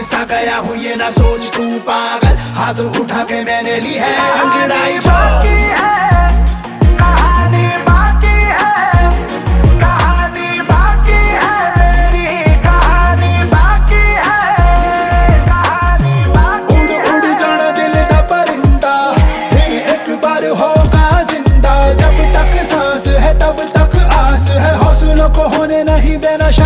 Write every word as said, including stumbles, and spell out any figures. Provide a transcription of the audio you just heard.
सा गया हूँ ये ना सोच तू पागल, हाथ उठा के मैंने ली है अंगड़ाई। बाकी है कहानी, बाकी है कहानी, बाकी है मेरी कहानी, बाकी है कहानी बाकी। उड़ उड़ जाना दिल दा परिंदा, फिर एक बार होगा जिंदा। जब तक सांस है तब तक आस है, हौसलों को होने नहीं देना।